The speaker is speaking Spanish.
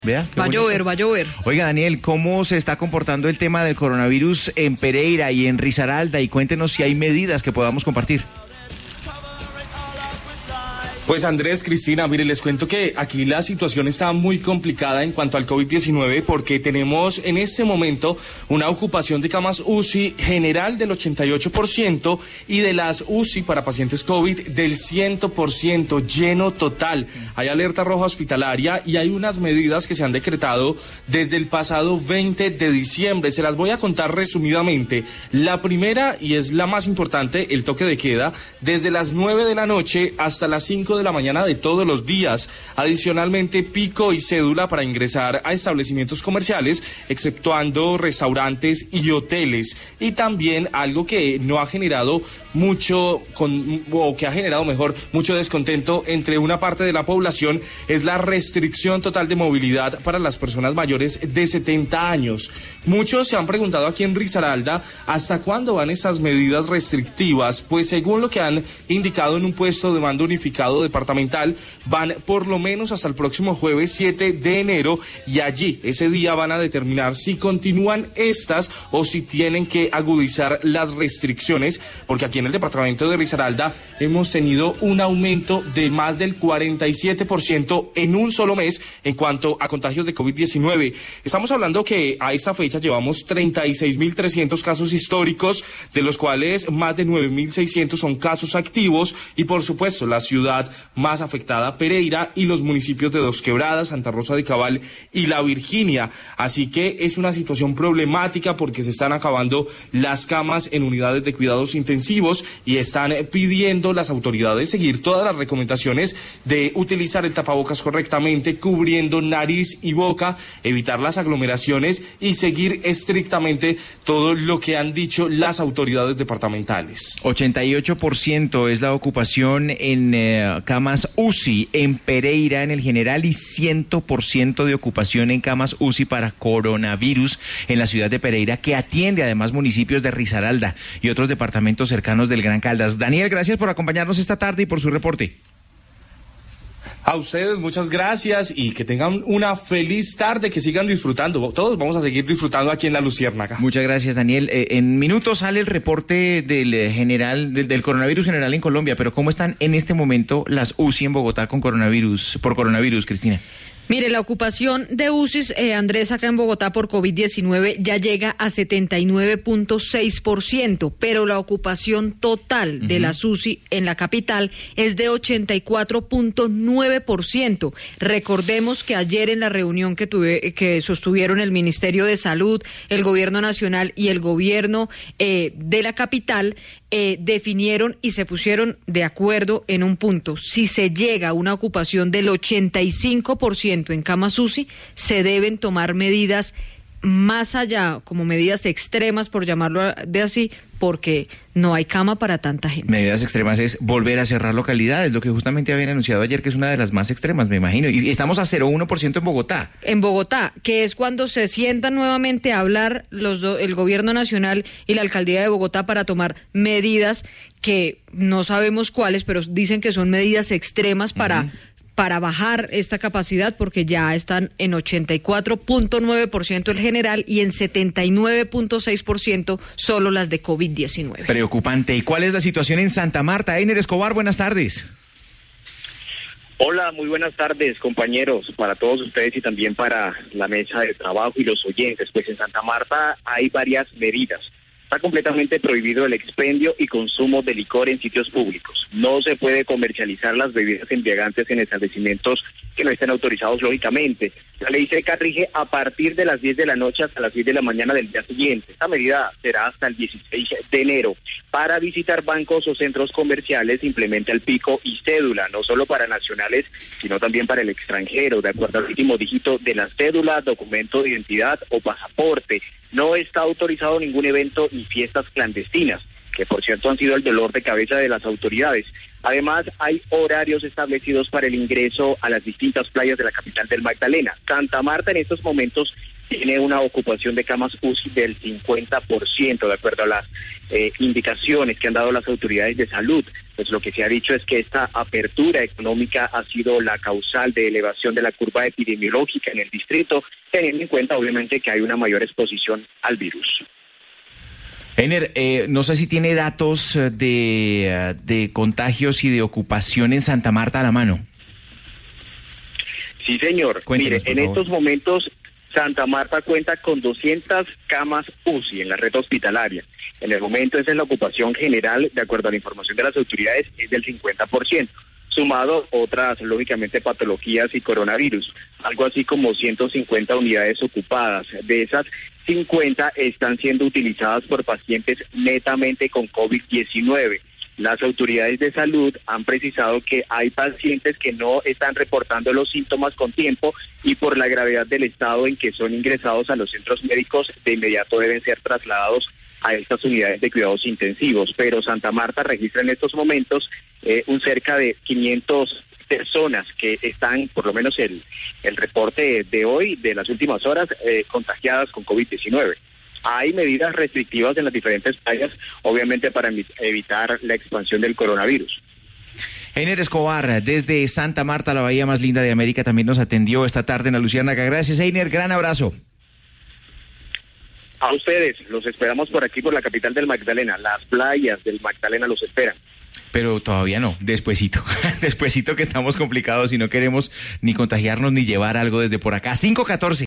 Vea, va a llover, va a llover. Oiga, Daniel, ¿cómo se está comportando el tema del coronavirus en Pereira y en Risaralda? Y cuéntenos si hay medidas que podamos compartir. Pues Andrés, Cristina, mire, les cuento que aquí la situación está muy complicada en cuanto al COVID-19 porque tenemos en este momento una ocupación de camas UCI general del 88% y de las UCI para pacientes COVID del 100%, lleno total. Hay alerta roja hospitalaria y hay unas medidas que se han decretado desde el pasado 20 de diciembre. Se las voy a contar resumidamente. La primera, y es la más importante, el toque de queda, desde las 9 de la noche hasta las 5 de la mañana de todos los días. Adicionalmente, pico y cédula para ingresar a establecimientos comerciales, exceptuando restaurantes y hoteles. Y también algo que no ha generado mucho, o que ha generado mejor, mucho descontento entre una parte de la población, es la restricción total de movilidad para las personas mayores de 70 años. Muchos se han preguntado aquí en Risaralda, ¿hasta cuándo van estas medidas restrictivas? Pues según lo que han indicado en un puesto de mando unificado departamental, van por lo menos hasta el próximo jueves 7 de enero y allí, ese día, van a determinar si continúan estas o si tienen que agudizar las restricciones, porque aquí en el departamento de Risaralda hemos tenido un aumento de más del 47% en un solo mes en cuanto a contagios de COVID-19. Estamos hablando que a esta fecha llevamos 36.300 casos históricos, de los cuales más de 9.600 son casos activos y por supuesto la ciudad más afectada, Pereira, y los municipios de Dos Quebradas, Santa Rosa de Cabal y La Virginia. Así que es una situación problemática porque se están acabando las camas en unidades de cuidados intensivos y están pidiendo las autoridades seguir todas las recomendaciones de utilizar el tapabocas correctamente, cubriendo nariz y boca, evitar las aglomeraciones y seguir estrictamente todo lo que han dicho las autoridades departamentales. 88% es la ocupación en camas UCI en Pereira en el general y 100% de ocupación en camas UCI para coronavirus en la ciudad de Pereira, que atiende además municipios de Risaralda y otros departamentos cercanos del Gran Caldas. Daniel, gracias por acompañarnos esta tarde y por su reporte. A ustedes muchas gracias y que tengan una feliz tarde, que sigan disfrutando. Todos vamos a seguir disfrutando aquí en La Luciérnaga. Muchas gracias, Daniel. En minutos sale el reporte del coronavirus general en Colombia, pero ¿cómo están en este momento las UCI en Bogotá por coronavirus, Cristina? Mire, la ocupación de UCIs, Andrés, acá en Bogotá por COVID-19 ya llega a 79.6%, pero la ocupación total de las UCI en la capital es de 84.9%. Recordemos que ayer en la reunión que sostuvieron el Ministerio de Salud, el Gobierno Nacional y el Gobierno de la capital, definieron y se pusieron de acuerdo en un punto. Si se llega a una ocupación del 85% en camas UCI, se deben tomar medidas más allá, como medidas extremas, por llamarlo de así, porque no hay cama para tanta gente. Medidas extremas es volver a cerrar localidades, lo que justamente habían anunciado ayer, que es una de las más extremas, me imagino. Y estamos a 0,1% en Bogotá. En Bogotá, que es cuando se sientan nuevamente a hablar el Gobierno Nacional y la Alcaldía de Bogotá para tomar medidas que no sabemos cuáles, pero dicen que son medidas extremas para bajar esta capacidad, porque ya están en 84.9% el general y en 79.6% solo las de COVID-19. Preocupante. ¿Y cuál es la situación en Santa Marta? Einer Escobar, buenas tardes. Hola, muy buenas tardes, compañeros, para todos ustedes y también para la mesa de trabajo y los oyentes. Pues en Santa Marta hay varias medidas. Está completamente prohibido el expendio y consumo de licor en sitios públicos. No se puede comercializar las bebidas embriagantes en establecimientos que no estén autorizados, lógicamente. La ley seca rige a partir de las 10 de la noche hasta las 10 de la mañana del día siguiente. Esta medida será hasta el 16 de enero. Para visitar bancos o centros comerciales implementa el pico y cédula, no solo para nacionales, sino también para el extranjero, de acuerdo al último dígito de la cédula, documento de identidad o pasaporte. No está autorizado ningún evento ni fiestas clandestinas, que por cierto han sido el dolor de cabeza de las autoridades. Además, hay horarios establecidos para el ingreso a las distintas playas de la capital del Magdalena. Santa Marta en estos momentos tiene una ocupación de camas UCI del 50%, de acuerdo a las indicaciones que han dado las autoridades de salud. Pues lo que se ha dicho es que esta apertura económica ha sido la causal de elevación de la curva epidemiológica en el distrito, teniendo en cuenta obviamente que hay una mayor exposición al virus. Heiner, no sé si tiene datos de contagios y de ocupación en Santa Marta a la mano. Sí, señor. Cuéntenos, mire, en estos momentos Santa Marta cuenta con 200 camas UCI en la red hospitalaria. En el momento esa es la ocupación general, de acuerdo a la información de las autoridades, es del 50%, sumado otras, lógicamente, patologías y coronavirus, algo así como 150 unidades ocupadas. De esas, 50 están siendo utilizadas por pacientes netamente con COVID-19. Las autoridades de salud han precisado que hay pacientes que no están reportando los síntomas con tiempo y por la gravedad del estado en que son ingresados a los centros médicos, de inmediato deben ser trasladados a estas unidades de cuidados intensivos. Pero Santa Marta registra en estos momentos un cerca de 500 personas que están, por lo menos el reporte de hoy, de las últimas horas, contagiadas con COVID-19. Hay medidas restrictivas en las diferentes playas, obviamente para evitar la expansión del coronavirus. Heiner Escobar, desde Santa Marta, la bahía más linda de América, también nos atendió esta tarde en la Luciérnaga. Gracias, Heiner, gran abrazo. A ustedes, los esperamos por aquí, por la capital del Magdalena. Las playas del Magdalena los esperan. Pero todavía no, despuesito, despuesito que estamos complicados y no queremos ni contagiarnos ni llevar algo desde por acá. 5:14.